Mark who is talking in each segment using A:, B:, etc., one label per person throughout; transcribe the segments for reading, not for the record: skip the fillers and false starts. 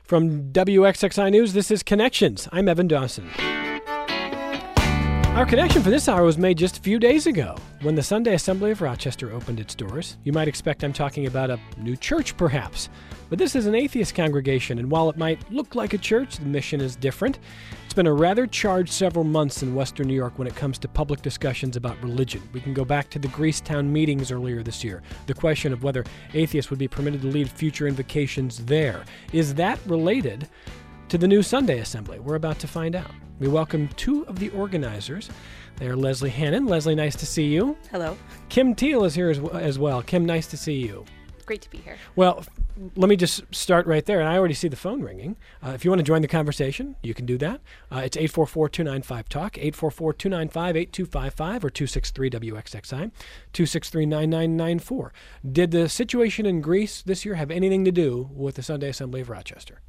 A: From WXXI News, this is Connections. I'm Evan Dawson. Our connection for this hour was made just a few days ago when the Sunday Assembly of Rochester opened its doors. You might expect I'm talking about a new church, perhaps. But this is an atheist congregation, and while it might look like a church, the mission is different. It's been a rather charged several months in Western New York when it comes to public discussions about religion. We can go back to the Greasetown meetings earlier this year. The question of whether atheists would be permitted to lead future invocations there. Is that related to the new Sunday Assembly? We're about to find out. We welcome two of the organizers. They are Leslie Hannon. Leslie, nice to see you.
B: Hello.
A: Kim Teal is here as well. Kim, nice to see you.
B: Great to be here.
A: Well, let me just start right there, and I already see the phone ringing. If you want to join the conversation, you can do that. It's 844-295-TALK, 844-295-8255, or 263-WXXI, 263-9994. Did the situation in Greece this year have anything to do with the Sunday Assembly of Rochester?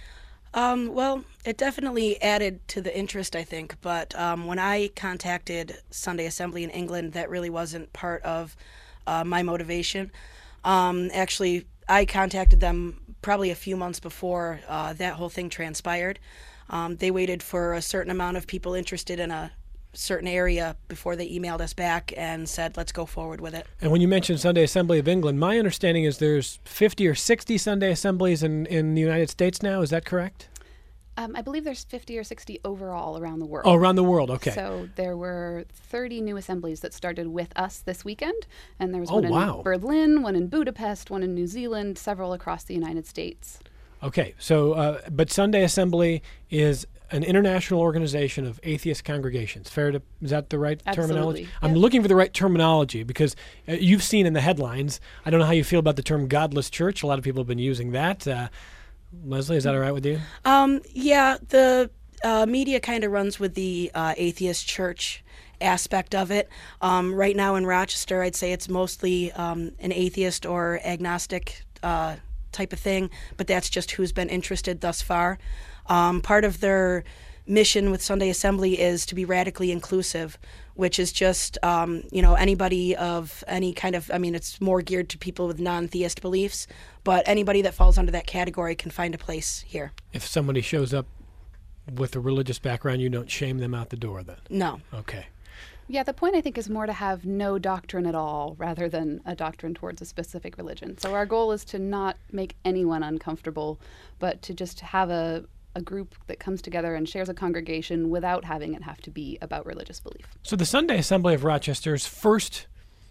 B: Well, it definitely added to the interest, I think. But when I contacted Sunday Assembly in England, that really wasn't part of my motivation. Actually, I contacted them probably a few months before that whole thing transpired. They waited for a certain amount of people interested in a certain area before they emailed us back and said, let's go forward with it.
A: And when you mentioned Sunday Assembly of England, my understanding is there's 50 or 60 Sunday Assemblies in the United States now. Is that correct?
C: I believe there's 50 or 60 overall around the world.
A: Oh, around the world. Okay.
C: So there were 30 new assemblies that started with us this weekend. And there was one in Berlin, one in Budapest, one in New Zealand, several across the United States.
A: Okay. So, but Sunday Assembly is an international organization of atheist congregations. Is that the right terminology?
C: Yep.
A: I'm looking for the right terminology because you've seen in the headlines. I don't know how you feel about the term godless church. A lot of people have been using that. Leslie, is that all right with you?
B: Yeah, the media kind of runs with the atheist church aspect of it. Right now in Rochester, I'd say it's mostly an atheist or agnostic type of thing, but that's just who's been interested thus far. Part of their mission with Sunday Assembly is to be radically inclusive, which is just, anybody of any kind of, it's more geared to people with non-theist beliefs, but anybody that falls under that category can find a place here.
A: If somebody shows up with a religious background, you don't shame them out the door then?
B: No.
A: Okay.
C: Yeah, the point I think is more to have no doctrine at all rather than a doctrine towards a specific religion. So our goal is to not make anyone uncomfortable, but to just have a group that comes together and shares a congregation without having it have to be about religious belief.
A: So the Sunday Assembly of Rochester's first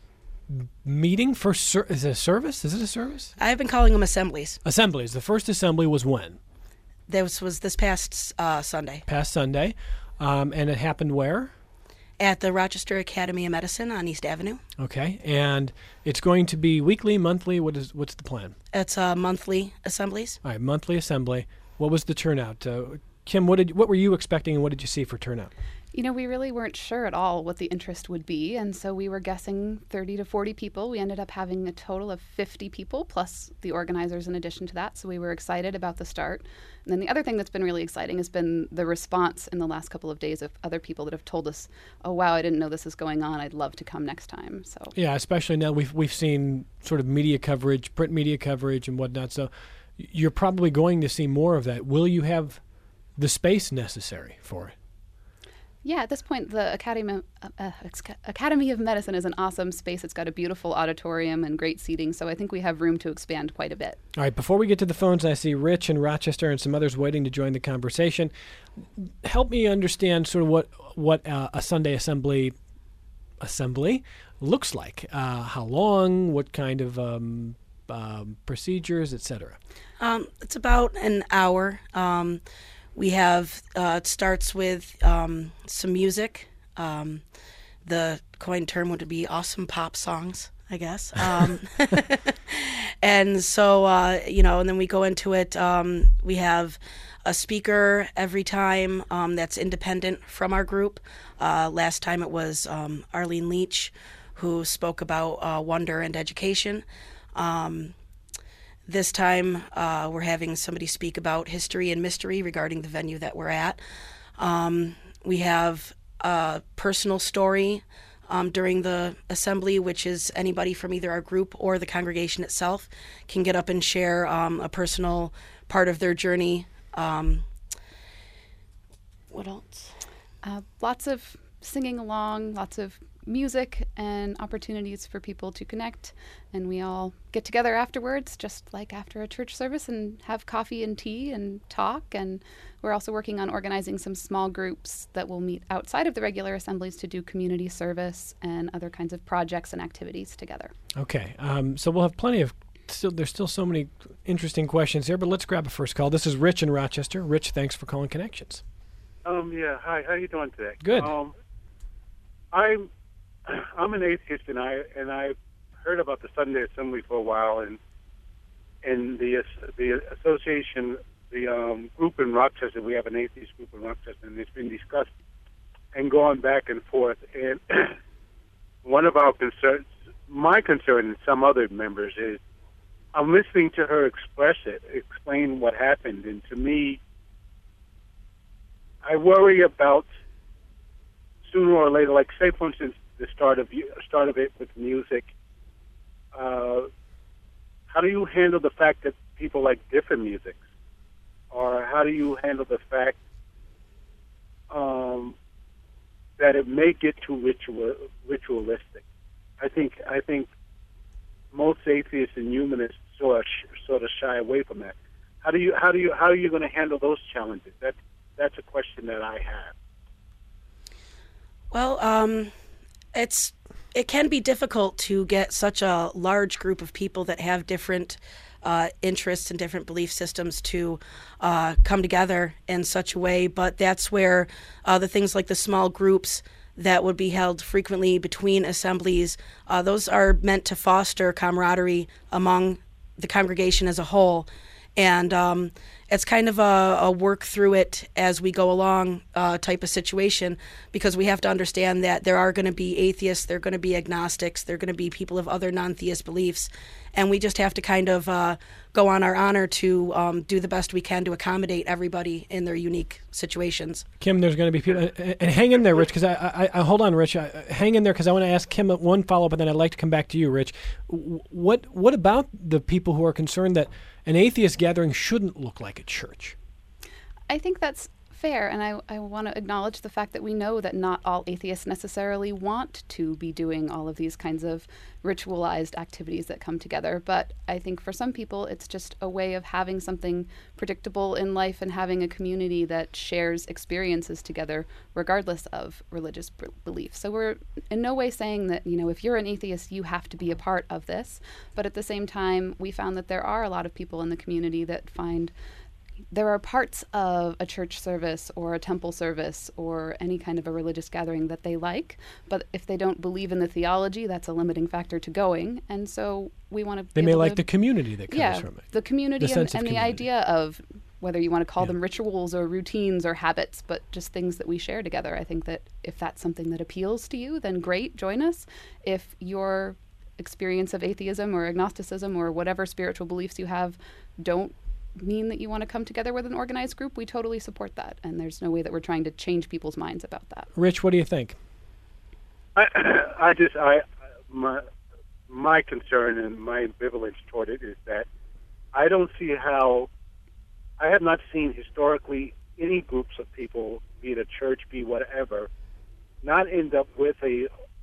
A: meeting, is it a service? Is it a service?
B: I've been calling them assemblies.
A: Assemblies. The first assembly was when?
B: This was this past Sunday.
A: Past Sunday. And it happened where?
B: At the Rochester Academy of Medicine on East Avenue.
A: Okay. And it's going to be weekly, monthly? What's the plan?
B: It's monthly assemblies.
A: All right, monthly assembly. What was the turnout? Kim, what were you expecting and what did you see for turnout?
C: We really weren't sure at all what the interest would be, and so we were guessing 30 to 40 people. We ended up having a total of 50 people, plus the organizers in addition to that, so we were excited about the start. And then the other thing that's been really exciting has been the response in the last couple of days of other people that have told us, oh, wow, I didn't know this is going on. I'd love to come next time. So
A: yeah, especially now we've seen sort of media coverage, print media coverage and whatnot, so you're probably going to see more of that. Will you have the space necessary for it?
C: Yeah, at this point, the Academy of Medicine is an awesome space. It's got a beautiful auditorium and great seating, so I think we have room to expand quite a bit.
A: All right, before we get to the phones, I see Rich in Rochester and some others waiting to join the conversation. Help me understand sort of what a Sunday assembly looks like. How long, what kind of procedures, etc.
B: It's about an hour. We have, it starts with some music. The coined term would be awesome pop songs, I guess. And so, and then we go into it. We have a speaker every time that's independent from our group. Last time it was Arlene Leach, who spoke about wonder and education. This time, we're having somebody speak about history and mystery regarding the venue that we're at. We have a personal story during the assembly, which is anybody from either our group or the congregation itself can get up and share a personal part of their journey. What else?
C: Lots of singing along, lots of music and opportunities for people to connect. And we all get together afterwards, just like after a church service, and have coffee and tea and talk. And we're also working on organizing some small groups that will meet outside of the regular assemblies to do community service and other kinds of projects and activities together.
A: Okay. So we'll have plenty of there's still so many interesting questions here, but let's grab a first call. This is Rich in Rochester. Rich, thanks for calling Connections.
D: Yeah. Hi. How you doing today?
A: Good.
D: I'm an atheist, and I heard about the Sunday Assembly for a while, and the association, the group in Rochester. We have an atheist group in Rochester, and it's been discussed and going back and forth. And one of our concerns, my concern, and some other members, is I'm listening to her explain what happened, and to me, I worry about sooner or later, like say for instance, the start of it with music. How do you handle the fact that people like different musics, or how do you handle the fact that it may get too ritualistic? I think most atheists and humanists sort of shy away from that. How are you going to handle those challenges? That's a question that I have.
B: Well, it can be difficult to get such a large group of people that have different interests and different belief systems to come together in such a way. But that's where the things like the small groups that would be held frequently between assemblies, those are meant to foster camaraderie among the congregation as a whole. And it's kind of a work through it as we go along type of situation, because we have to understand that there are going to be atheists, there are going to be agnostics, there are going to be people of other non-theist beliefs, and we just have to kind of go on our honor to do the best we can to accommodate everybody in their unique situations.
A: Kim, there's going to be people, and hang in there, Rich, because I hold on, Rich, hang in there, because I want to ask Kim one follow-up, and then I'd like to come back to you, Rich. What about the people who are concerned that an atheist gathering shouldn't look like a church?
C: I think that's fair, and I want to acknowledge the fact that we know that not all atheists necessarily want to be doing all of these kinds of ritualized activities that come together. But I think for some people, it's just a way of having something predictable in life and having a community that shares experiences together, regardless of religious belief. So we're in no way saying that, if you're an atheist, you have to be a part of this. But at the same time, we found that there are a lot of people in the community that find there are parts of a church service or a temple service or any kind of a religious gathering that they like, but if they don't believe in the theology, that's a limiting factor to going. And so we want to
A: They may like the community that comes from it.
C: The community and the idea of whether you want to call them rituals or routines or habits, but just things that we share together. I think that if that's something that appeals to you, then great, join us. If your experience of atheism or agnosticism or whatever spiritual beliefs you have don't mean that you want to come together with an organized group, we totally support that, and there's no way that we're trying to change people's minds about that.
A: Rich, what do you think?
D: My concern and my ambivalence toward it is that I don't see how. I have not seen historically any groups of people, be it a church, be whatever, not end up with a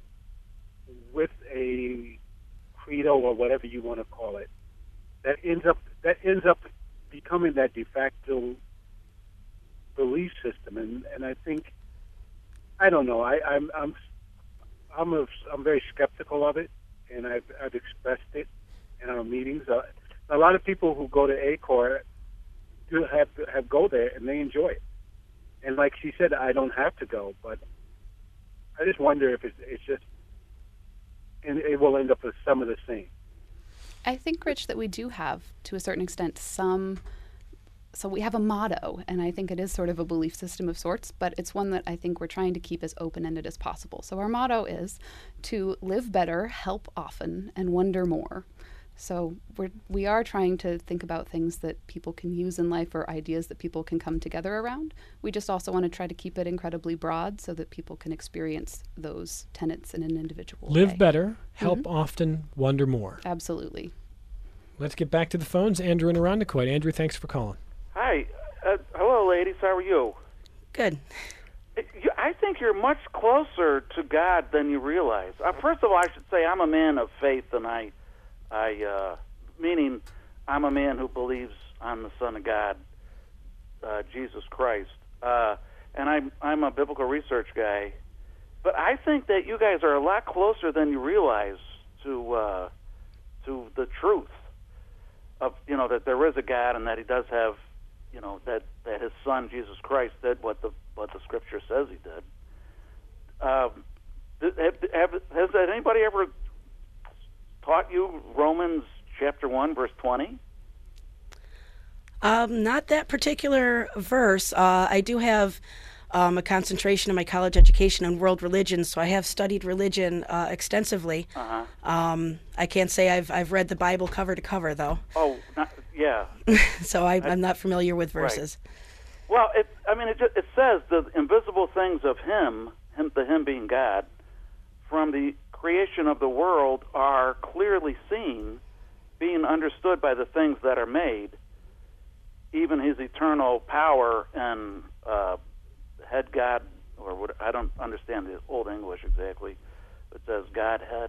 D: credo or whatever you want to call it that ends up becoming that de facto belief system, and I think, I don't know, I'm very skeptical of it, and I've expressed it in our meetings. A lot of people who go to ACOR do have go there, and they enjoy it. And like she said, I don't have to go, but I just wonder if it's just, and it will end up with some of the same.
C: I think, Rich, that we do have, to a certain extent, so we have a motto, and I think it is sort of a belief system of sorts, but it's one that I think we're trying to keep as open-ended as possible. So our motto is to live better, help often, and wonder more. So we are trying to think about things that people can use in life or ideas that people can come together around. We just also want to try to keep it incredibly broad so that people can experience those tenets in an individual way.
A: Live better, help often, wonder more.
C: Absolutely.
A: Let's get back to the phones. Andrew in Irondequoit. Andrew, thanks for calling.
E: ladies. How are you?
B: Good.
E: I think you're much closer to God than you realize. First of all, I should say I'm a man of faith, and meaning I'm a man who believes on the Son of God, Jesus Christ, and I'm a biblical research guy. But I think that you guys are a lot closer than you realize to the truth of that there is a God and that He does have that His Son Jesus Christ did what the Scripture says He did. Has anybody ever taught you Romans chapter 1 verse 20?
B: Not that particular verse. I do have a concentration in my college education on world religions, so I have studied religion extensively. I can't say I've read the Bible cover to cover, though.
E: Oh, yeah.
B: So I'm not familiar with verses.
E: Right. Well, it says the invisible things of Him being God, from the creation of the world are clearly seen, being understood by the things that are made, even His eternal power and head God, or what, I don't understand the Old English exactly. It says Godhead,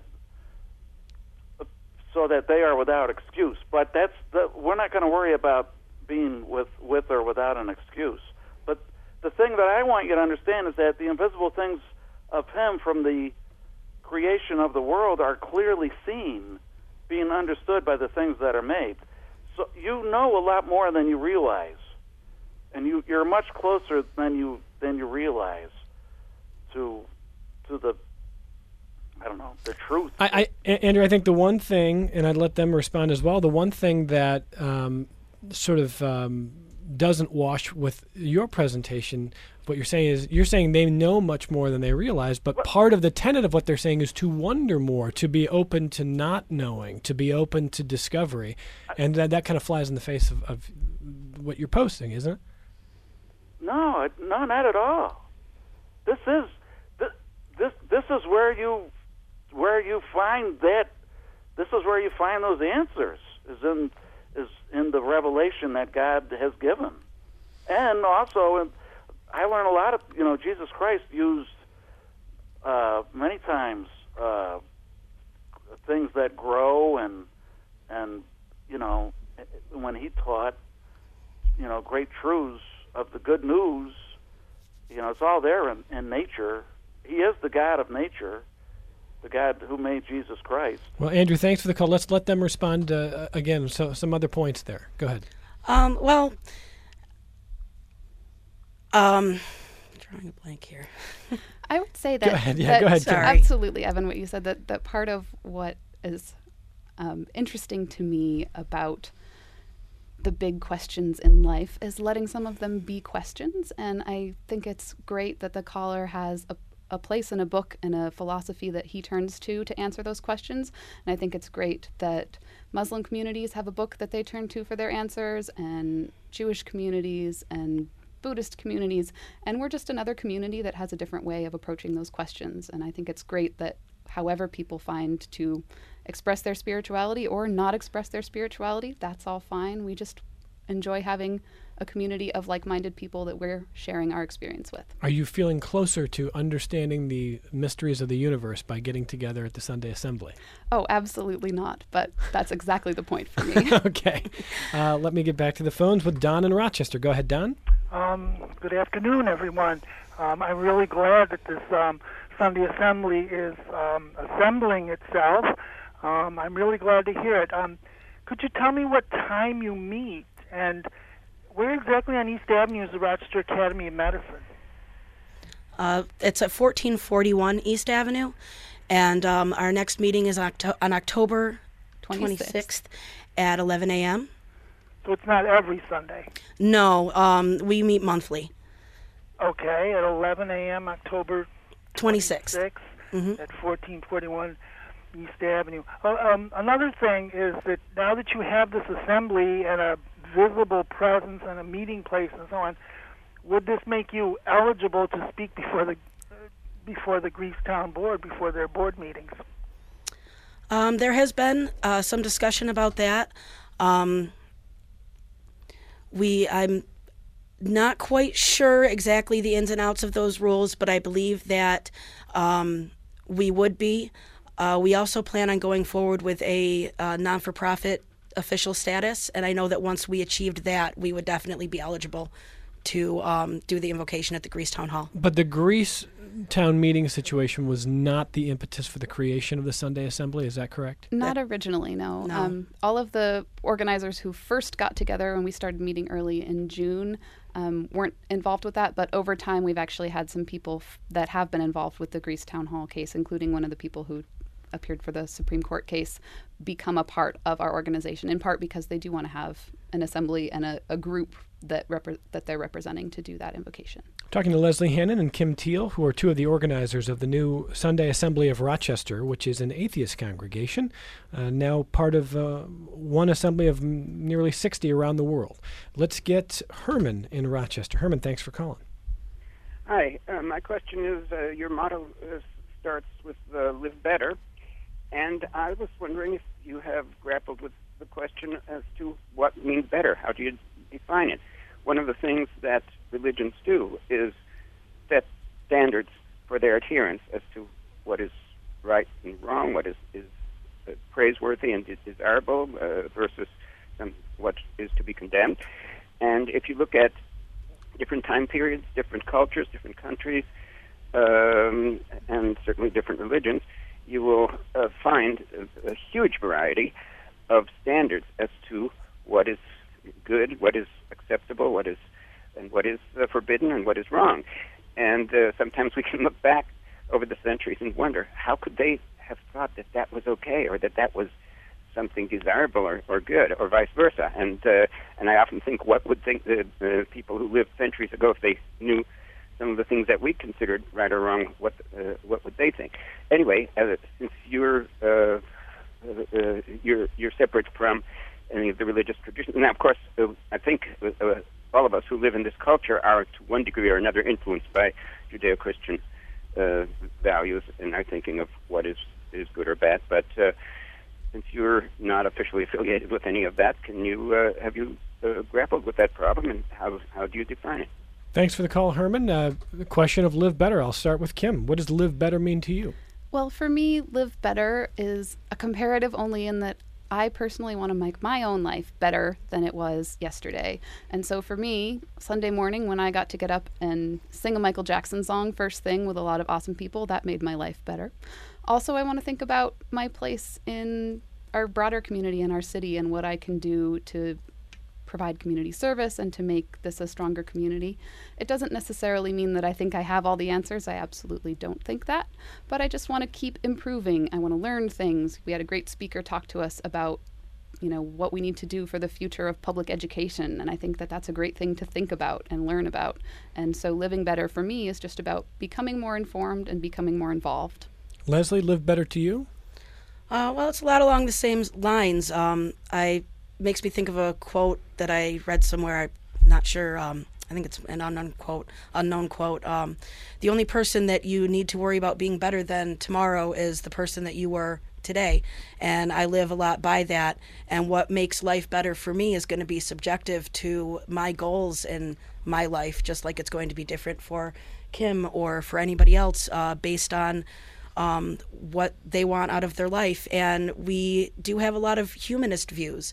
E: so that they are without excuse. But we're not going to worry about being with or without an excuse. But the thing that I want you to understand is that the invisible things of Him from the creation of the world are clearly seen, being understood by the things that are made. So you know a lot more than you realize, and you're much closer than you realize to the the truth.
A: Andrew, I think the one thing, and I'd let them respond as well, the one thing that doesn't wash with your presentation, what you're saying they know much more than they realize, but part of the tenet of what they're saying is to wonder more, to be open to not knowing, to be open to discovery, and that kind of flies in the face of what you're posting, isn't it?
E: No, not at all. This is where you find that. This is where you find those answers. Is in the revelation that God has given, and also I learned a lot of Jesus Christ used many times things that grow and when He taught great truths of the good news. It's all there in nature. He is the God of nature, the God who made Jesus Christ.
A: Well, Andrew, thanks for the call. Let's let them respond again. So some other points there. Go ahead.
B: Drawing a blank here.
C: I would say that.
A: Go ahead. Yeah, go ahead.
B: Sorry.
C: Absolutely, Evan, what you said, that part of what is interesting to me about the big questions in life is letting some of them be questions. And I think it's great that the caller has a place in a book and a philosophy that he turns to answer those questions. And I think it's great that Muslim communities have a book that they turn to for their answers, and Jewish communities and Buddhist communities, and we're just another community that has a different way of approaching those questions. And I think it's great that however people find to express their spirituality or not express their spirituality, that's all fine. We just enjoy having a community of like-minded people that we're sharing our experience with.
A: Are you feeling closer to understanding the mysteries of the universe by getting together at the Sunday Assembly?
C: Oh, absolutely not, but that's exactly the point for me.
A: Okay. Let me get back to the phones with Don in Rochester. Go ahead, Don.
F: Good afternoon, everyone. I'm really glad that this Sunday Assembly is assembling itself. I'm really glad to hear it. Could you tell me what time you meet, and where exactly on East Avenue is the Rochester Academy of Medicine?
B: It's at 1441 East Avenue, and our next meeting is on October 26th at 11 a.m.
F: So it's not every Sunday?
B: No, we meet monthly.
F: Okay, at 11 a.m. October
B: 26th.
F: At 1441 East Avenue. Another thing is that now that you have this assembly and a visible presence and a meeting place and so on, would this make you eligible to speak before the Greece Town Board, before their board meetings?
B: There has been some discussion about that. not quite sure exactly the ins and outs of those rules, but I believe that we would be. We also plan on going forward with a non-for-profit official status, and I know that once we achieved that, we would definitely be eligible to do the invocation at the Greece Town Hall.
A: But the Greece town meeting situation was not the impetus for the creation of the Sunday Assembly, is that correct?
C: Not originally, no.
B: No.
C: All of the organizers who first got together when we started meeting early in June weren't involved with that, but over time we've actually had some people that have been involved with the Greece Town Hall case, including one of the people who appeared for the Supreme Court case, become a part of our organization, in part because they do want to have an assembly and a group that they're representing to do that invocation.
A: Talking to Leslie Hannon and Kim Teal, who are two of the organizers of the new Sunday Assembly of Rochester, which is an atheist congregation, now part of one assembly of nearly 60 around the world. Let's get Herman in Rochester. Herman, thanks for calling.
G: Hi. My question is, your motto starts with Live Better, and I was wondering if you have grappled with the question as to what means better. How do you define it? One of the things that religions do is set standards for their adherents as to what is right and wrong, what is praiseworthy and desirable versus what is to be condemned. And if you look at different time periods, different cultures, different countries, and certainly different religions, you will find a huge variety of standards as to what is good, what is acceptable, what is forbidden, and what is wrong. And sometimes we can look back over the centuries and wonder, how could they have thought that that was okay, or that was something desirable or good, or vice versa? And I often think, what would think the people who lived centuries ago, if they knew some of the things that we considered right or wrong, what would they think? Anyway, since you're separate from any of the religious traditions, and of course, I think all of us who live in this culture are to one degree or another influenced by Judeo-Christian values in our thinking of what is good or bad. But since you're not officially affiliated with any of that, have you grappled with that problem, and how do you define it?
A: Thanks for the call, Herman. The question of live better. I'll start with Kim. What does live better mean to you?
C: Well, for me, live better is a comparative only in that I personally want to make my own life better than it was yesterday. And so for me, Sunday morning when I got to get up and sing a Michael Jackson song first thing with a lot of awesome people, that made my life better. Also, I want to think about my place in our broader community in our city and what I can do to provide community service and to make this a stronger community. It doesn't necessarily mean that I think I have all the answers. I absolutely don't think that. But I just want to keep improving. I want to learn things. We had a great speaker talk to us about, what we need to do for the future of public education. And I think that that's a great thing to think about and learn about. And so living better for me is just about becoming more informed and becoming more involved. Leslie, live better to you?
B: Well, it's a lot along the same lines. Makes me think of a quote that I read somewhere. I'm not sure. I think it's an unknown quote. The only person that you need to worry about being better than tomorrow is the person that you were today. And I live a lot by that. And what makes life better for me is going to be subjective to my goals in my life, just like it's going to be different for Kim or for anybody else based on what they want out of their life. And we do have a lot of humanist views.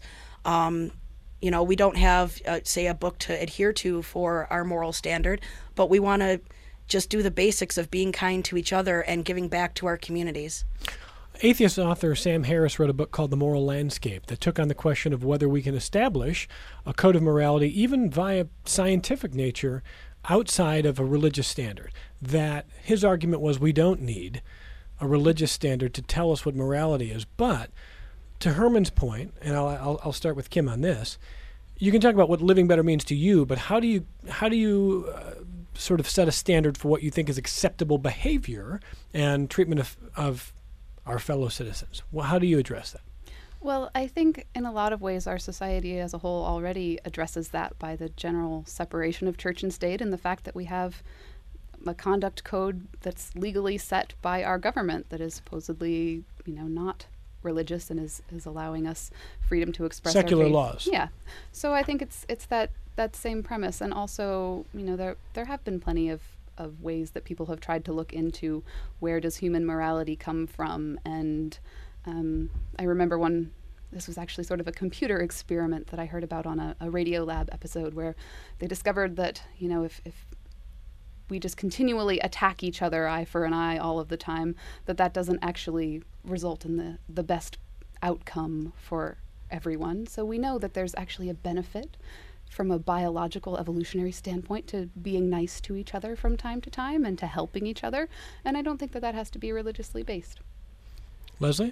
B: We don't have, say, a book to adhere to for our moral standard, but we want to just do the basics of being kind to each other and giving back to our communities.
A: Atheist author Sam Harris wrote a book called The Moral Landscape that took on the question of whether we can establish a code of morality, even via scientific nature, outside of a religious standard. That his argument was we don't need a religious standard to tell us what morality is, but to Herman's point, and I'll start with Kim on this, you can talk about what living better means to you, but how do you sort of set a standard for what you think is acceptable behavior and treatment of our fellow citizens? Well, how do you address that?
C: Well, I think in a lot of ways our society as a whole already addresses that by the general separation of church and state and the fact that we have a conduct code that's legally set by our government that is supposedly, not religious and is allowing us freedom to express
A: secular
C: our faith.
A: laws.
C: Yeah. So I think it's that that same premise. And also, there have been plenty of ways that people have tried to look into where does human morality come from. And I remember this was actually sort of a computer experiment that I heard about on a Radiolab episode, where they discovered that, if we just continually attack each other eye for an eye all of the time, that doesn't actually result in the best outcome for everyone. So we know that there's actually a benefit from a biological evolutionary standpoint to being nice to each other from time to time and to helping each other. And I don't think that has to be religiously based.
A: Leslie?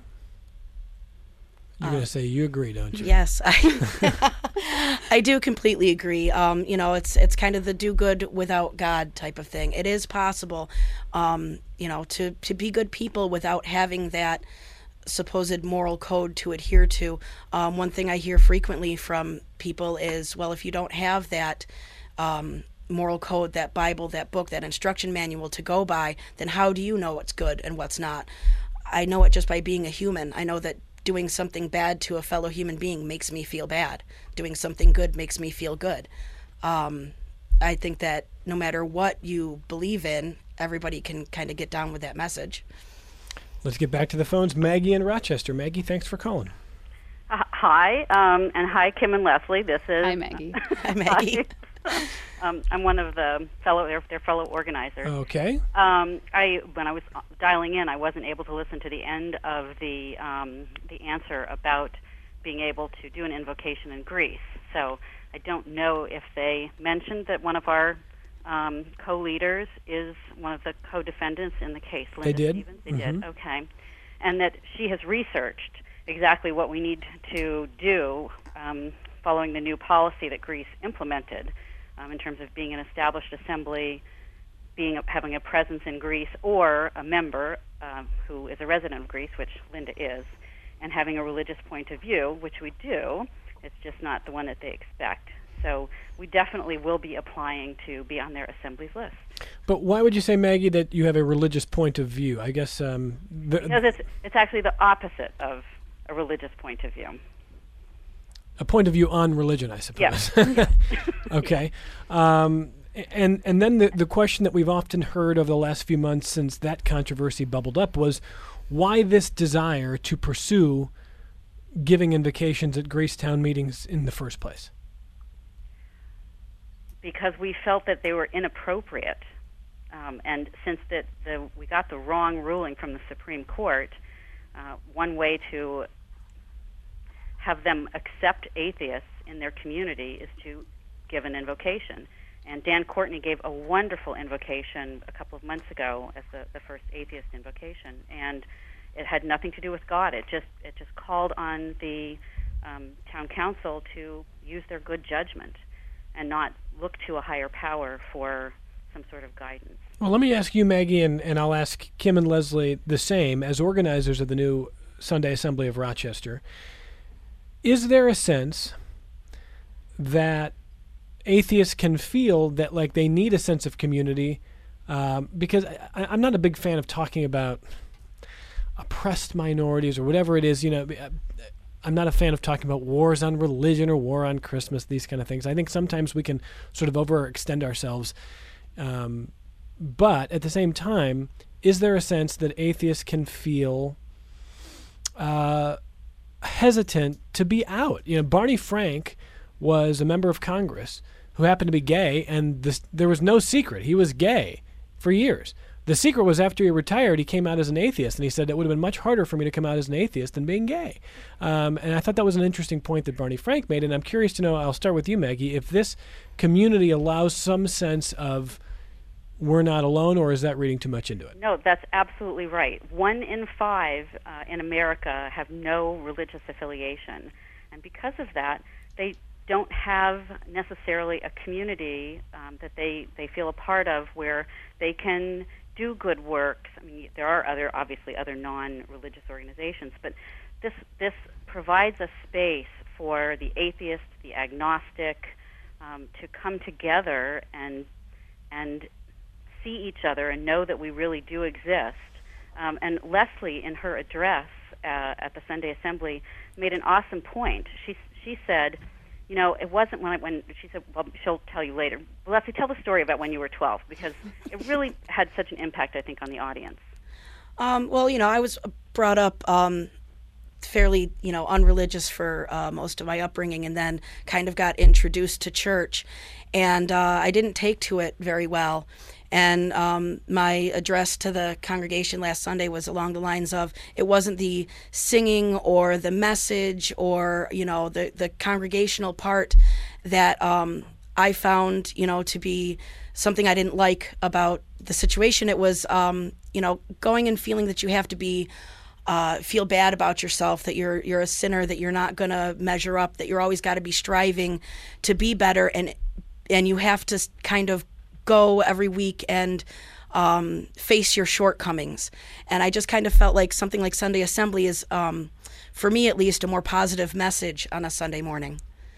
A: You're going to say you agree, don't you?
B: Yes, I do completely agree. It's kind of the do good without God type of thing. It is possible, to be good people without having that supposed moral code to adhere to. One thing I hear frequently from people is, well, if you don't have that moral code, that Bible, that book, that instruction manual to go by, then how do you know what's good and what's not? I know it just by being a human. I know that doing something bad to a fellow human being makes me feel bad. Doing something good makes me feel good. I think that no matter what you believe in, everybody can kind of get down with that message.
A: Let's get back to the phones. Maggie in Rochester. Maggie, thanks for calling.
H: Hi, and hi, Kim and Leslie. This is
C: Hi, Maggie.
B: Hi, Maggie.
H: I'm one of their fellow organizers.
A: Okay.
H: When I was dialing in, I wasn't able to listen to the end of the answer about being able to do an invocation in Greece. So I don't know if they mentioned that one of our co-leaders is one of the co-defendants in the case. Linda
A: They did.
H: Stevens. They did. Okay, and that she has researched exactly what we need to do following the new policy that Greece implemented in terms of being an established assembly, having a presence in Greece, or a member who is a resident of Greece, which Linda is, and having a religious point of view, which we do. It's just not the one that they expect. So we definitely will be applying to be on their assembly's list.
A: But why would you say, Maggie, that you have a religious point of view? I guess
H: because it's actually the opposite of a religious point of view.
A: A point of view on religion, I suppose.
H: Yeah.
A: Okay. And then the question that we've often heard over the last few months since that controversy bubbled up was, why this desire to pursue giving invocations at Grace Town meetings in the first place?
H: Because we felt that they were inappropriate. And since we got the wrong ruling from the Supreme Court, one way to have them accept atheists in their community is to give an invocation. And Dan Courtney gave a wonderful invocation a couple of months ago as the first atheist invocation, and it had nothing to do with God. It just called on the town council to use their good judgment and not look to a higher power for some sort of guidance.
A: Well, let me ask you, Maggie, and I'll ask Kim and Leslie the same, as organizers of the new Sunday Assembly of Rochester. Is there a sense that atheists can feel that like they need a sense of community? Because I'm not a big fan of talking about oppressed minorities or whatever it is. I'm not a fan of talking about wars on religion or war on Christmas, these kind of things. I think sometimes we can sort of overextend ourselves. But at the same time, is there a sense that atheists can feel hesitant to be out? Barney Frank was a member of Congress who happened to be gay, and there was no secret. He was gay for years. The secret was after he retired, he came out as an atheist, and he said it would have been much harder for me to come out as an atheist than being gay. And I thought that was an interesting point that Barney Frank made, and I'm curious to know, I'll start with you, Maggie, if this community allows some sense of we're not alone, or is that reading too much into it?
H: No, that's absolutely right. 1 in 5 in America have no religious affiliation. And because of that, they don't have necessarily a community that they feel a part of where they can do good works. I mean, there are obviously other non-religious organizations, but this provides a space for the atheist, the agnostic, to come together and see each other and know that we really do exist. And Leslie, in her address at the Sunday Assembly, made an awesome point. She said, it wasn't when she said, well, she'll tell you later. Leslie, tell the story about when you were 12, because it really had such an impact, I think, on the audience.
B: Well, I was brought up fairly, unreligious for most of my upbringing, and then kind of got introduced to church, and I didn't take to it very well. And my address to the congregation last Sunday was along the lines of, it wasn't the singing or the message or, the congregational part that I found, to be something I didn't like about the situation. It was, going and feeling that you have to be, feel bad about yourself, that you're a sinner, that you're not going to measure up, that you're always got to be striving to be better, and you have to kind of go every week and face your shortcomings. And I just kind of felt like something like Sunday Assembly is, for me at least, a more positive message on a Sunday morning.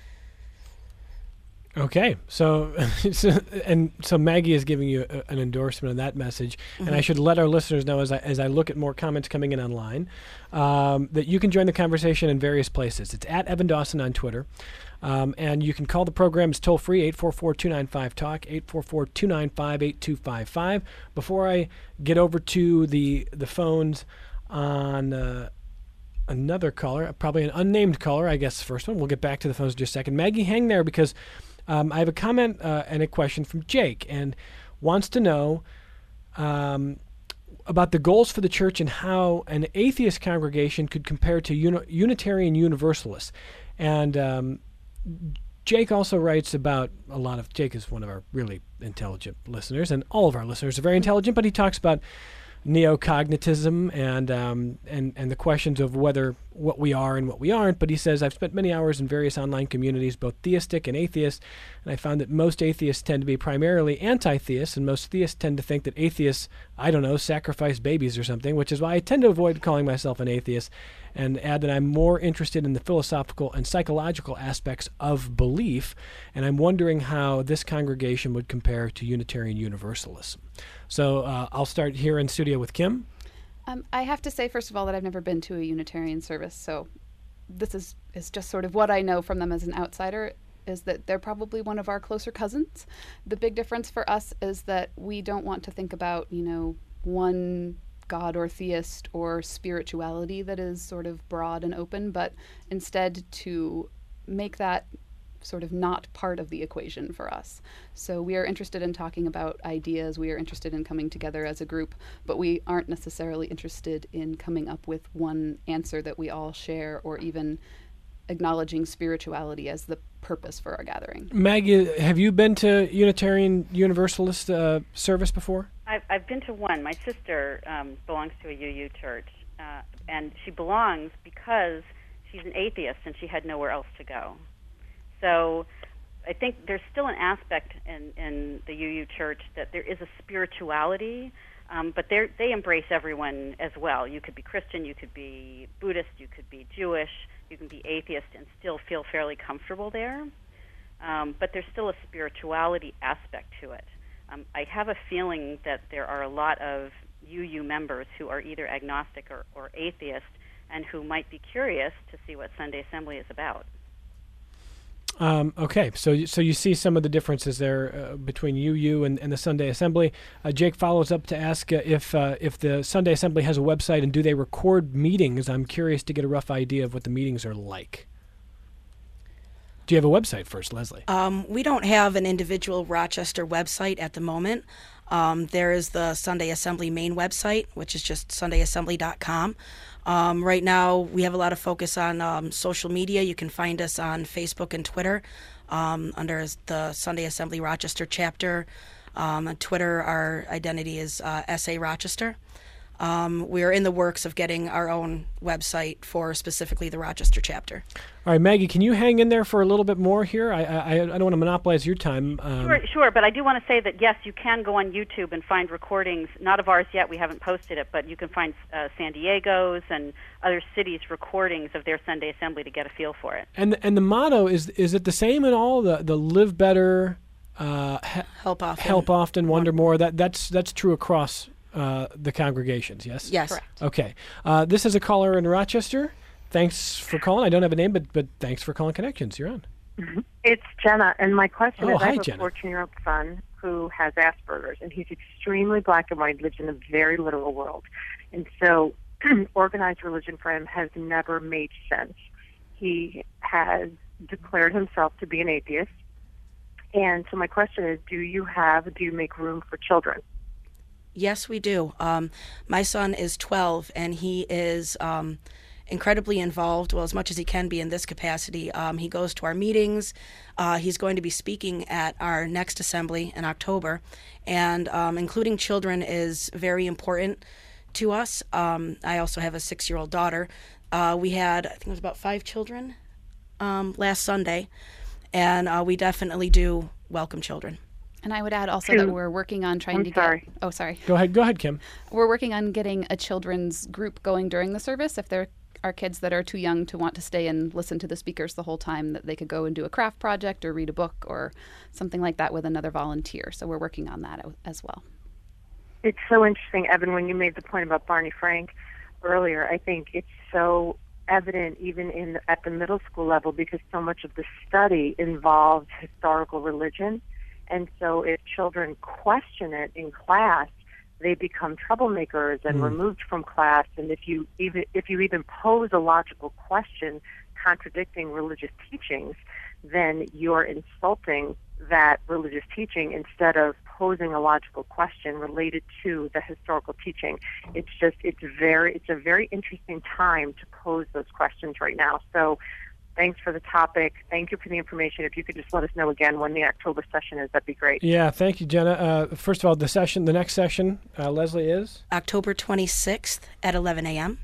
A: Okay, so Maggie is giving you an endorsement of that message, and I should let our listeners know as I look at more comments coming in online that you can join the conversation in various places. It's at Evan Dawson on Twitter, and you can call the programs toll free 844-295-TALK 844-295-8255. Before I get over to the phones on another caller, probably an unnamed caller, I guess the first one. We'll get back to the phones in just a second. Maggie, hang there because I have a comment and a question from Jake, and wants to know about the goals for the church and how an atheist congregation could compare to Unitarian Universalists. And Jake also writes about Jake is one of our really intelligent listeners, and all of our listeners are very intelligent, but he talks about neocognitism and the questions of what we are and what we aren't. But he says, I've spent many hours in various online communities, both theistic and atheist, and I found that most atheists tend to be primarily anti-theists, and most theists tend to think that atheists, sacrifice babies or something, which is why I tend to avoid calling myself an atheist, and add that I'm more interested in the philosophical and psychological aspects of belief, and I'm wondering how this congregation would compare to Unitarian Universalism. So I'll start here in studio with Kim.
C: I have to say, first of all, that I've never been to a Unitarian service, so this is just sort of what I know from them as an outsider, is that they're probably one of our closer cousins. The big difference for us is that we don't want to think about, one God or theist or spirituality that is sort of broad and open, but instead to make that sort of not part of the equation for us. So we are interested in talking about ideas, we are interested in coming together as a group, but we aren't necessarily interested in coming up with one answer that we all share, or even acknowledging spirituality as the purpose for our gathering.
A: Maggie, have you been to Unitarian Universalist service before?
H: I've been to one. My sister belongs to a UU church, and she belongs because she's an atheist and she had nowhere else to go. So I think there's still an aspect in the UU church that there is a spirituality, but they embrace everyone as well. You could be Christian, you could be Buddhist, you could be Jewish, you can be atheist and still feel fairly comfortable there. But there's still a spirituality aspect to it. I have a feeling that there are a lot of UU members who are either agnostic or atheist, and who might be curious to see what Sunday Assembly is about.
A: Okay, so you see some of the differences there between UU and the Sunday Assembly. Jake follows up to ask if the Sunday Assembly has a website, and do they record meetings? I'm curious to get a rough idea of what the meetings are like. Do you have a website first, Leslie?
B: We don't have an individual Rochester website at the moment. There is the Sunday Assembly main website, which is just sundayassembly.com. Right now, we have a lot of focus on social media. You can find us on Facebook and Twitter under the Sunday Assembly Rochester chapter. On Twitter, our identity is SA Rochester. We are in the works of getting our own website for specifically the Rochester chapter.
A: All right, Maggie, can you hang in there for a little bit more here? I don't want to monopolize your time.
H: Sure, but I do want to say that, yes, you can go on YouTube and find recordings, not of ours yet, we haven't posted it, but you can find San Diego's and other cities' recordings of their Sunday Assembly to get a feel for it.
A: And the motto, is it the same in all? The live better,
B: help often,
A: wonder more? That's true across the congregations, yes?
B: Yes.
C: Correct.
A: Okay. This is a caller in Rochester. Thanks for calling. I don't have a name, but thanks for calling Connections. You're on.
I: It's Jenna, and my question is,
A: hi,
I: I have a
A: Jenna.
I: 14-year-old son who has Asperger's, and he's extremely black and white, lives in a very literal world. And so organized religion for him has never made sense. He has declared himself to be an atheist. And so my question is, do you make room for children?
B: Yes, we do. My son is 12, and he is incredibly involved, well, as much as he can be in this capacity. He goes to our meetings. He's going to be speaking at our next assembly in October, and including children is very important to us. I also have a 6-year-old daughter. We had, I think it was about 5 children last Sunday, and we definitely do welcome children.
C: And I would add also that we're working on trying to get... Oh, sorry.
A: Go ahead, Kim.
C: We're working on getting a children's group going during the service. If there are kids that are too young to want to stay and listen to the speakers the whole time, that they could go and do a craft project or read a book or something like that with another volunteer. So we're working on that as well.
I: It's so interesting, Evan, when you made the point about Barney Frank earlier. I think it's so evident even at the middle school level, because so much of the study involves historical religion. And so if children question it in class, they become troublemakers and removed from class. And if you even pose a logical question contradicting religious teachings, then you're insulting that religious teaching instead of posing a logical question related to the historical teaching. It's a very interesting time to pose those questions right now. So thanks for the topic. Thank you for the information. If you could just let us know again when the October session is, that'd be great.
A: Yeah, thank you, Jenna. First of all, the next session, Leslie, is?
B: October 26th at 11 a.m.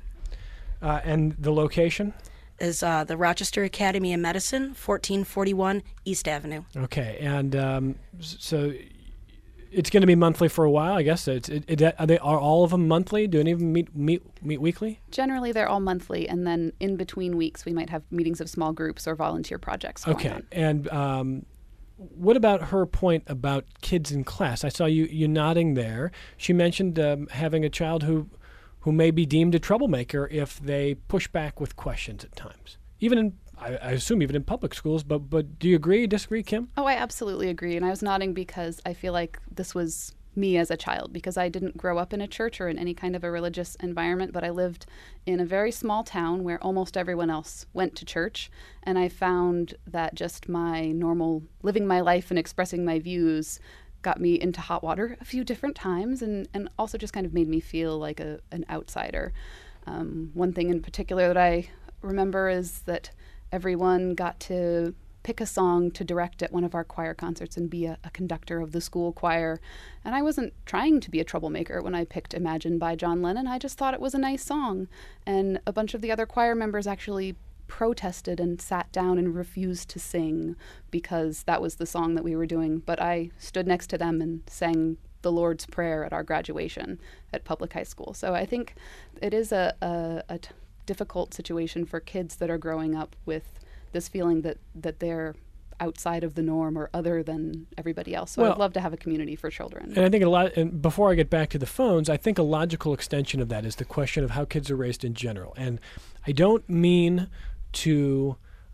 A: And the location?
B: Is the Rochester Academy of Medicine, 1441 East Avenue.
A: Okay, and so it's going to be monthly for a while, I guess. Are all of them monthly? Do any of them meet weekly?
C: Generally, they're all monthly, and then in between weeks, we might have meetings of small groups or volunteer projects going on.
A: And what about her point about kids in class? I saw you nodding there. She mentioned having a child who may be deemed a troublemaker if they push back with questions at times. I assume even in public schools, but do you agree, disagree, Kim?
C: Oh, I absolutely agree. And I was nodding because I feel like this was me as a child, because I didn't grow up in a church or in any kind of a religious environment, but I lived in a very small town where almost everyone else went to church. And I found that just my normal living my life and expressing my views got me into hot water a few different times, and also just kind of made me feel like an outsider. One thing in particular that I remember is that everyone got to pick a song to direct at one of our choir concerts and be a conductor of the school choir. And I wasn't trying to be a troublemaker when I picked Imagine by John Lennon. I just thought it was a nice song. And a bunch of the other choir members actually protested and sat down and refused to sing because that was the song that we were doing. But I stood next to them and sang the Lord's Prayer at our graduation at public high school. So I think it is a difficult situation for kids that are growing up with this feeling that they're outside of the norm or other than everybody else. So I'd love to have a community for children.
A: And I think and before I get back to the phones, I think a logical extension of that is the question of how kids are raised in general. And I don't mean to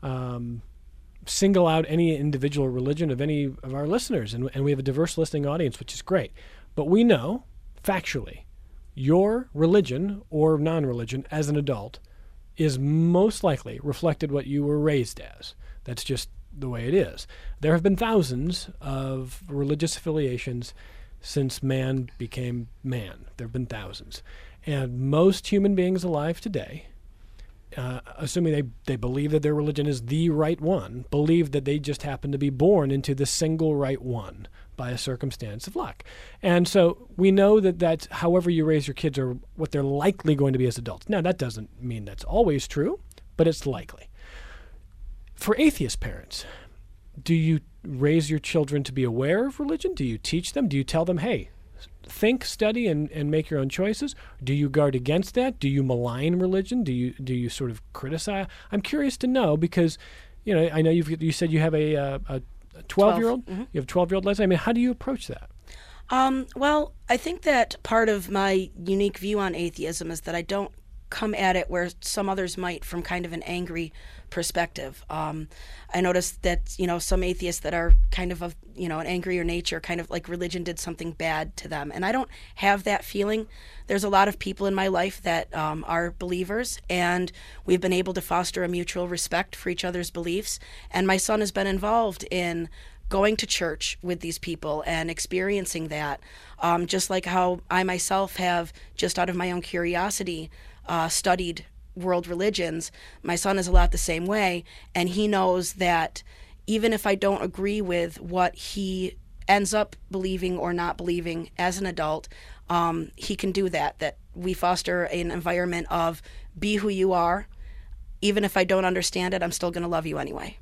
A: single out any individual religion of any of our listeners, and we have a diverse listening audience, which is great. But we know, factually, your religion or non-religion as an adult is most likely reflected what you were raised as. That's just the way it is. There have been thousands of religious affiliations since man became man. There have been thousands. And most human beings alive today, assuming they believe that their religion is the right one, believe that they just happen to be born into the single right one by a circumstance of luck. And so we know that that's however you raise your kids or what they're likely going to be as adults. Now, that doesn't mean that's always true, but it's likely. For atheist parents, do you raise your children to be aware of religion? Do you teach them? Do you tell them, hey, think, study, and make your own choices? Do you guard against that? Do you malign religion? Do you sort of criticize? I'm curious to know because, I know you said you have a 12-year-old? Mm-hmm. You have a 12-year-old, Leslie? I mean, how do you approach that?
B: Well, I think that part of my unique view on atheism is that I don't come at it where some others might from kind of an angry perspective. I noticed that, some atheists that are kind of an angrier nature, kind of like religion did something bad to them. And I don't have that feeling. There's a lot of people in my life that are believers, and we've been able to foster a mutual respect for each other's beliefs. And my son has been involved in going to church with these people and experiencing that, just like how I myself have, just out of my own curiosity, studied world religions. My son is a lot the same way, and he knows that even if I don't agree with what he ends up believing or not believing as an adult, he can do that we foster an environment of be who you are. Even if I don't understand it, I'm still going to love you anyway.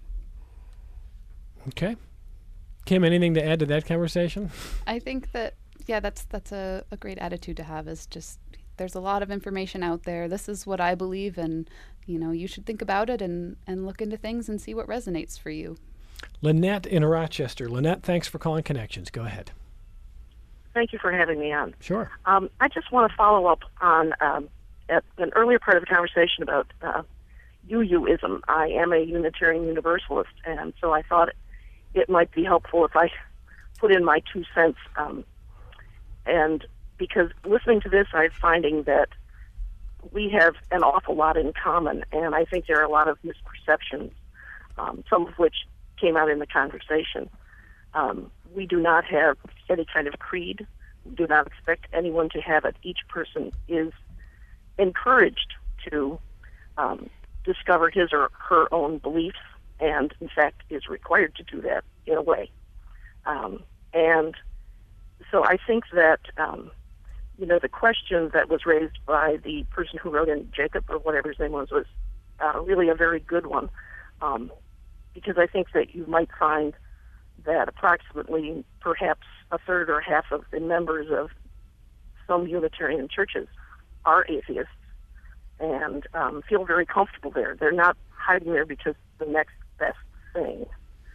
A: Okay. Kim, anything to add to that conversation?
C: I think that, that's a great attitude to have, is just there's a lot of information out there. This is what I believe, and you should think about it and look into things and see what resonates for you.
A: Lynette in Rochester. Lynette, thanks for calling Connections. Go ahead.
J: Thank you for having me on.
A: Sure.
J: I just want to follow up on at an earlier part of the conversation about UUism. I am a Unitarian Universalist, and so I thought it might be helpful if I put in my 2 cents. And because listening to this, I'm finding that we have an awful lot in common, and I think there are a lot of misperceptions, some of which came out in the conversation. We do not have any kind of creed. We do not expect anyone to have it. Each person is encouraged to discover his or her own beliefs, and in fact is required to do that in a way. And so I think that the question that was raised by the person who wrote in, Jacob, or whatever his name was really a very good one, because I think that you might find that approximately perhaps a third or half of the members of some Unitarian churches are atheists and feel very comfortable there. They're not hiding there because the next best thing.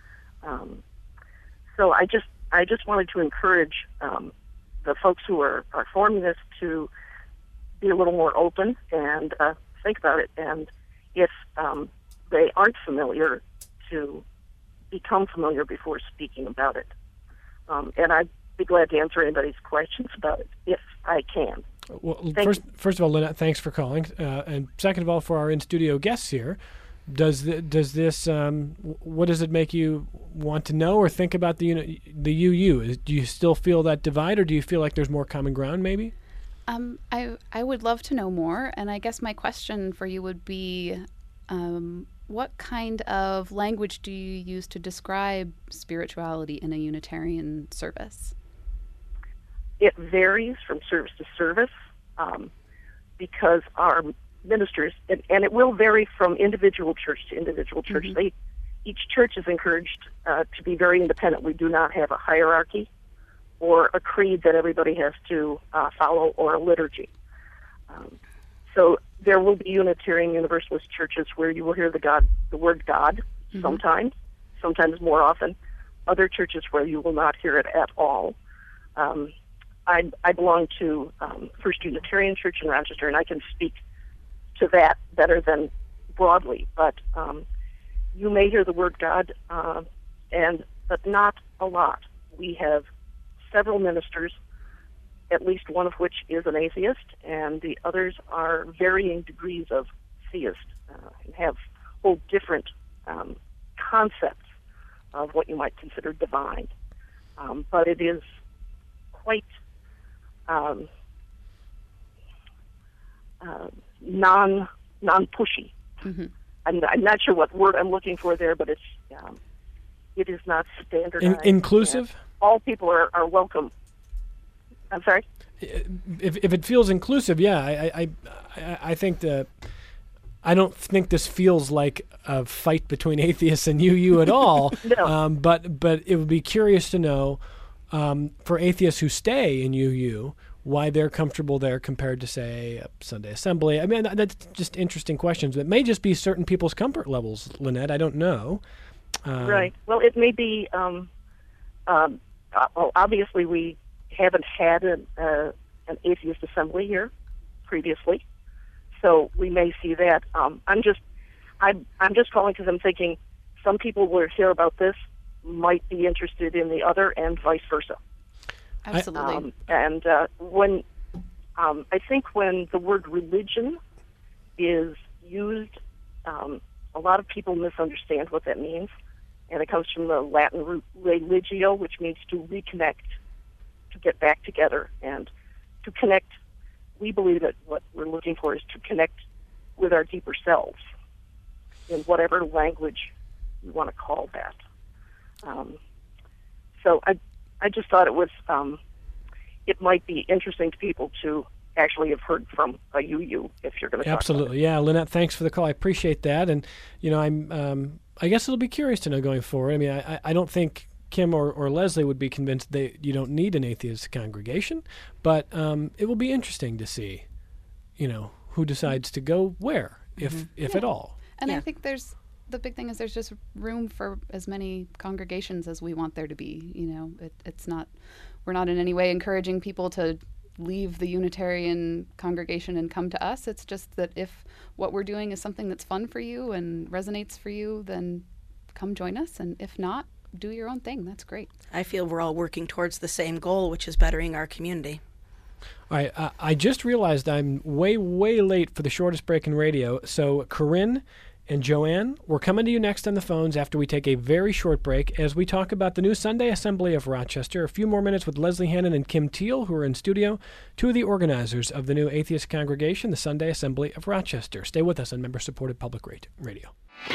J: So I just wanted to encourage the folks who are forming this to be a little more open and think about it. And if they aren't familiar, to become familiar before speaking about it. And I'd be glad to answer anybody's questions about it if I can.
A: Well, first of all, Lynette, thanks for calling. And second of all, for our in-studio guests here, does this what does it make you want to know or think about the UU? Do you still feel that divide, or do you feel like there's more common ground maybe?
C: I would love to know more, and I guess my question for you would be, what kind of language do you use to describe spirituality in a Unitarian service?
J: It varies from service to service because our ministers, and it will vary from individual church to individual church. Mm-hmm. Each church is encouraged to be very independent. We do not have a hierarchy or a creed that everybody has to follow, or a liturgy. So there will be Unitarian Universalist churches where you will hear the word God, mm-hmm. sometimes more often. Other churches where you will not hear it at all. I belong to First Unitarian Church in Rochester, and I can speak to that better than broadly. But you may hear the word God, but not a lot. We have several ministers, at least one of which is an atheist, and the others are varying degrees of theist and have whole different concepts of what you might consider divine. But it is quite non-pushy. Mm-hmm. I'm not sure what word I'm looking for there, but it is not standardized.
A: Inclusive?
J: All people are welcome. I'm sorry?
A: If it feels inclusive, yeah, I think that I don't think this feels like a fight between atheists and UU at all.
J: No.
A: But it would be curious to know for atheists who stay in UU why they're comfortable there compared to, say, a Sunday Assembly. I mean, that's just interesting questions. It may just be certain people's comfort levels, Lynette. I don't know.
J: Right. Well, it may be. Obviously, we haven't had an atheist assembly here previously, so we may see that. I'm just calling because I'm thinking some people will hear about this, might be interested in the other, and vice versa.
C: Absolutely.
J: When I think when the word religion is used, a lot of people misunderstand what that means, and it comes from the Latin root religio, which means to reconnect, to get back together, and to connect. We believe that what we're looking for is to connect with our deeper selves in whatever language you want to call that. So I just thought it might be interesting to people to actually have heard from a UU if you're going to talk
A: Absolutely.
J: about it.
A: Yeah, Lynette, thanks for the call. I appreciate that. And, I guess it'll be curious to know going forward. I mean, I don't think Kim or Leslie would be convinced that you don't need an atheist congregation, but it will be interesting to see, who decides to go where, if at all.
C: And I think the big thing is there's just room for as many congregations as we want there to be. We're not in any way encouraging people to leave the Unitarian congregation and come to us. It's just that if what we're doing is something that's fun for you and resonates for you, then come join us. And if not, do your own thing. That's great.
B: I feel we're all working towards the same goal, which is bettering our community.
A: All right, I just realized I'm way, way late for the shortest break in radio. So Corinne and Joanne, we're coming to you next on the phones after we take a very short break as we talk about the new Sunday Assembly of Rochester. A few more minutes with Leslie Hannon and Kim Teal, who are in studio, two of the organizers of the new atheist congregation, the Sunday Assembly of Rochester. Stay with us on member-supported public radio.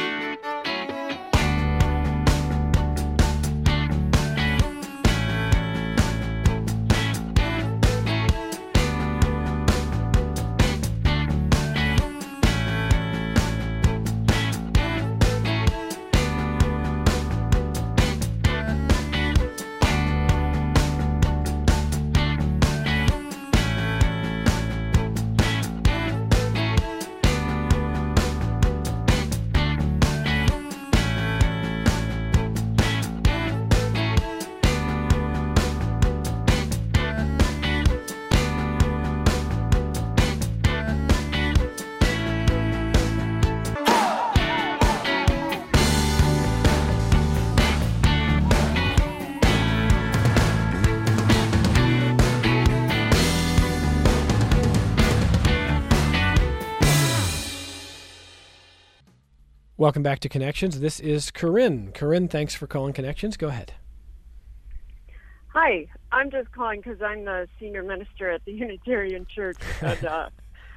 A: Welcome back to Connections. This is Corinne. Corinne, thanks for calling Connections. Go ahead.
K: Hi, I'm just calling because I'm the senior minister at the Unitarian Church. And,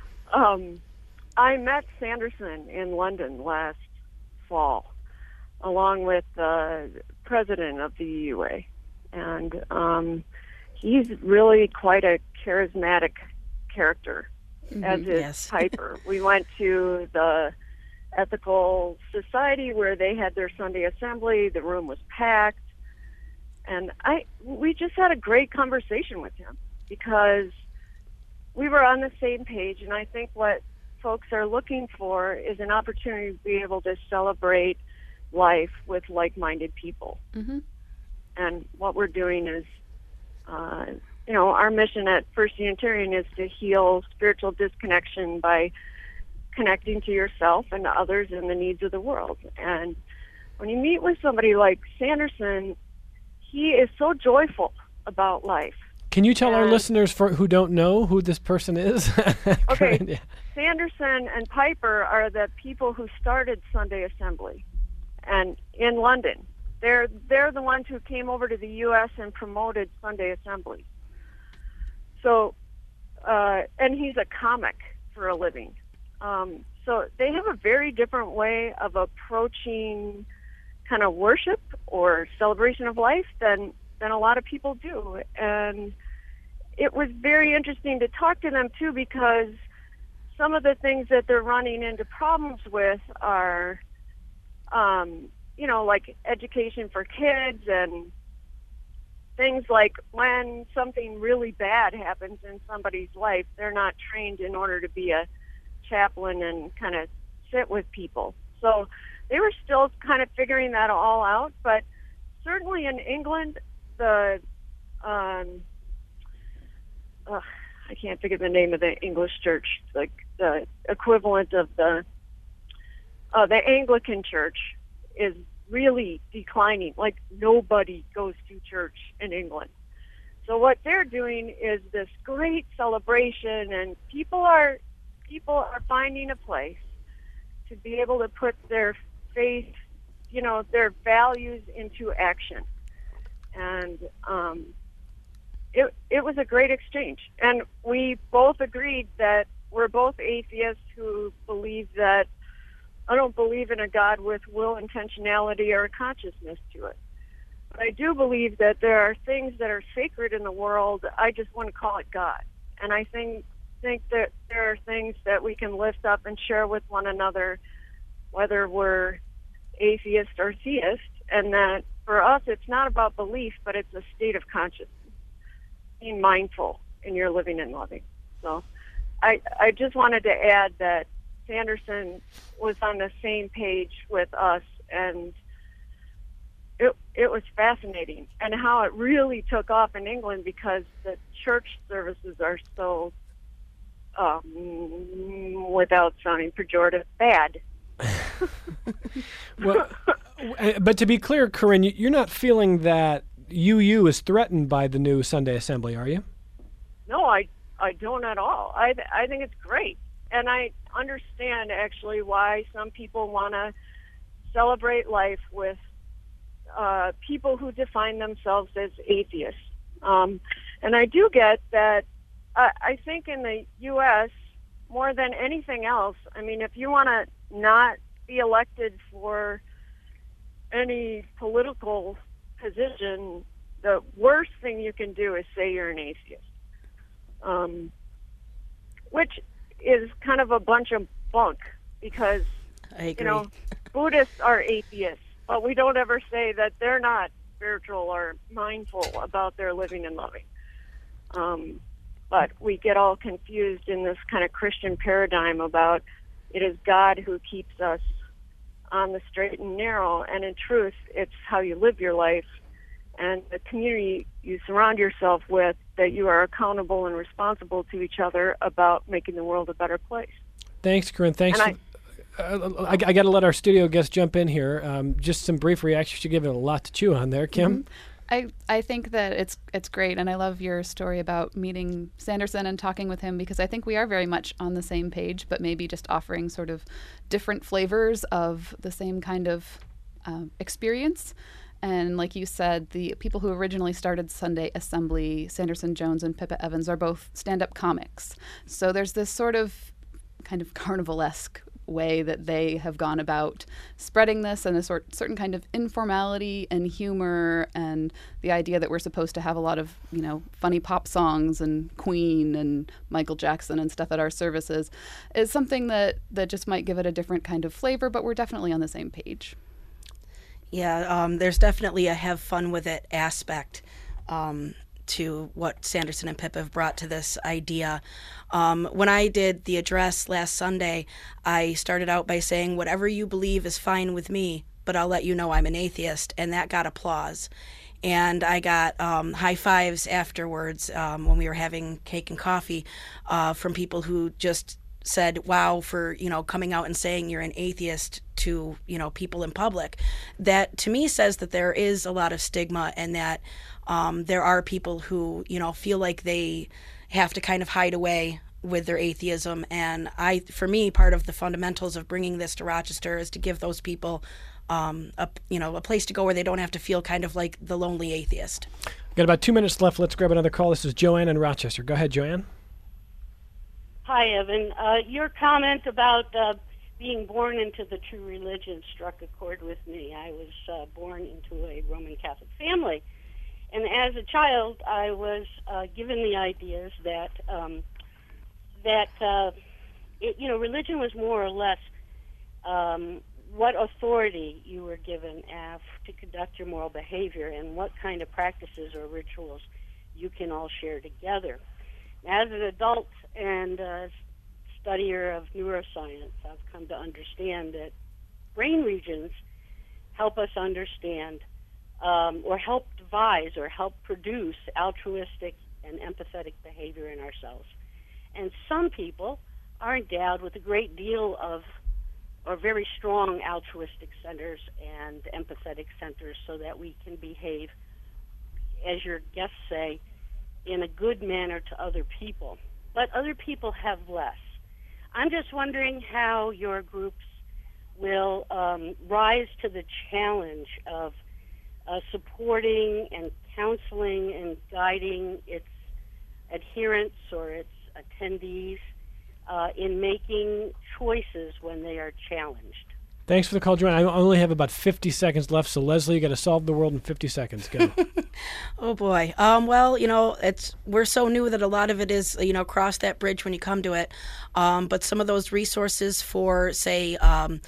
K: I met Sanderson in London last fall, along with the president of the UUA. And he's really quite a charismatic character, as is Piper. We went to the Ethical Society where they had their Sunday assembly. The room was packed, and we just had a great conversation with him because we were on the same page. And I think what folks are looking for is an opportunity to be able to celebrate life with like-minded people. And what we're doing is, our mission at First Unitarian is to heal spiritual disconnection by connecting to yourself and to others and the needs of the world. And when you meet with somebody like Sanderson, he is so joyful about life.
A: Can you tell our listeners who don't know who this person is?
K: Okay,
A: yeah.
K: Sanderson and Piper are the people who started Sunday Assembly, and in London. They're the ones who came over to the U.S. and promoted Sunday Assembly. So, and he's a comic for a living. So they have a very different way of approaching kind of worship or celebration of life than a lot of people do. And it was very interesting to talk to them, too, because some of the things that they're running into problems with are, like education for kids and things like when something really bad happens in somebody's life, they're not trained in order to be a chaplain and kind of sit with people. So they were still kind of figuring that all out, but certainly in England, how I can't think of the name of the English church, like the equivalent of the Anglican church is really declining. Like nobody goes to church in England. So what they're doing is this great celebration, and people are finding a place to be able to put their faith, their values into action. And it was a great exchange. And we both agreed that we're both atheists who believe that I don't believe in a God with will, intentionality, or a consciousness to it. But I do believe that there are things that are sacred in the world. I just want to call it God. And I think that there are things that we can lift up and share with one another, whether we're atheist or theist, and that for us it's not about belief, but it's a state of consciousness, being mindful in your living and loving. So I just wanted to add that Sanderson was on the same page with us, and it was fascinating, and how it really took off in England because the church services are so, without sounding pejorative, bad.
A: Well, but to be clear, Corinne, you're not feeling that UU is threatened by the new Sunday Assembly, are you?
K: No, I don't at all. I think it's great. And I understand, actually, why some people want to celebrate life with people who define themselves as atheists. And I do get that. I think in the U.S., more than anything else, I mean, if you want to not be elected for any political position, the worst thing you can do is say you're an atheist, which is kind of a bunch of bunk, because
B: I agree.
K: Buddhists are atheists, but we don't ever say that they're not spiritual or mindful about their living and loving. But we get all confused in this kind of Christian paradigm about it is God who keeps us on the straight and narrow, and in truth, it's how you live your life and the community you surround yourself with, that you are accountable and responsible to each other about making the world a better place.
A: Thanks, Corinne. Thanks. I got to let our studio guest jump in here. Just some brief reactions. You're giving a lot to chew on there, Kim.
C: Mm-hmm. I think that it's great, and I love your story about meeting Sanderson and talking with him, because I think we are very much on the same page, but maybe just offering sort of different flavors of the same kind of experience. And like you said, the people who originally started Sunday Assembly, Sanderson Jones and Pippa Evans, are both stand-up comics. So there's this sort of kind of carnivalesque way that they have gone about spreading this, and a certain kind of informality and humor, and the idea that we're supposed to have a lot of, funny pop songs and Queen and Michael Jackson and stuff at our services is something that just might give it a different kind of flavor, but we're definitely on the same page.
B: Yeah, there's definitely a have fun with it aspect to what Sanderson and Pip have brought to this idea. When I did the address last Sunday, I started out by saying, whatever you believe is fine with me, but I'll let you know I'm an atheist, and that got applause. And I got high fives afterwards when we were having cake and coffee from people who just said, wow, for, coming out and saying you're an atheist to, people in public. That to me says that there is a lot of stigma, and that there are people who, feel like they have to kind of hide away with their atheism. And for me, part of the fundamentals of bringing this to Rochester is to give those people a place to go where they don't have to feel kind of like the lonely atheist.
A: Got about 2 minutes left. Let's grab another call. This is Joanne in Rochester. Go ahead, Joanne.
L: Hi, Evan. Your comment about being born into the true religion struck a chord with me. I was born into a Roman Catholic family, and as a child, I was given the ideas that religion was more or less what authority you were given to conduct your moral behavior, and what kind of practices or rituals you can all share together. As an adult and studier of neuroscience, I've come to understand that brain regions help us understand or help devise or help produce altruistic and empathetic behavior in ourselves. And some people are endowed with a great deal of, or very strong altruistic centers and empathetic centers so that we can behave, as your guests say, in a good manner to other people. But other people have less. I'm just wondering how your groups will rise to the challenge of supporting and counseling and guiding its adherents or its attendees in making choices when they are challenged.
A: Thanks for the call, Joanne. I only have about 50 seconds left, so Leslie, you got to solve the world in 50 seconds. Go.
B: Oh boy. Well, we're so new that a lot of it is, cross that bridge when you come to it. But some of those resources for, say,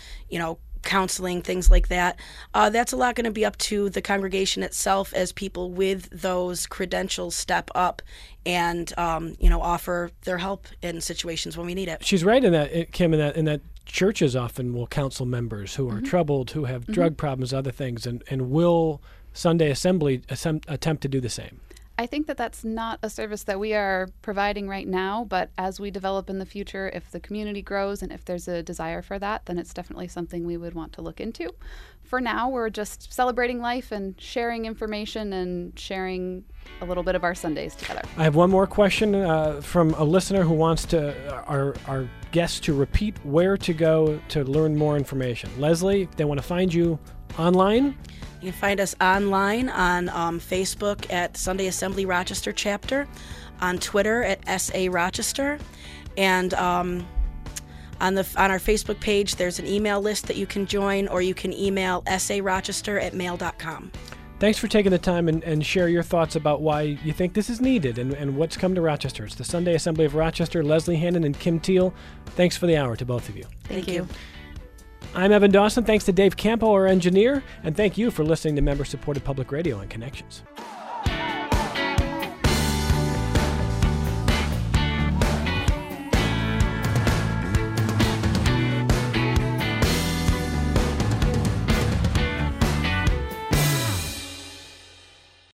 B: counseling, things like that, that's a lot going to be up to the congregation itself as people with those credentials step up and, offer their help in situations when we need it.
A: She's right in that, Kim, in that churches often will counsel members who are troubled, who have drug problems, other things, and will Sunday Assembly attempt to do the same?
C: I think that that's not a service that we are providing right now, but as we develop in the future, if the community grows and if there's a desire for that, then it's definitely something we would want to look into. For now, we're just celebrating life and sharing information and sharing a little bit of our Sundays together.
A: I have one more question from a listener who wants our guests to repeat where to go to learn more information. Leslie, if they want to find you online?
B: You can find us online on Facebook at Sunday Assembly Rochester Chapter, on Twitter at SA Rochester, and on our Facebook page there's an email list that you can join, or you can email sarochester@mail.com.
A: Thanks for taking the time and share your thoughts about why you think this is needed and what's come to Rochester. It's the Sunday Assembly of Rochester. Leslie Hannon and Kim Teal, thanks for the hour to both of you.
B: Thank you.
A: I'm Evan Dawson. Thanks to Dave Campo, our engineer, and thank you for listening to member-supported public radio and Connections.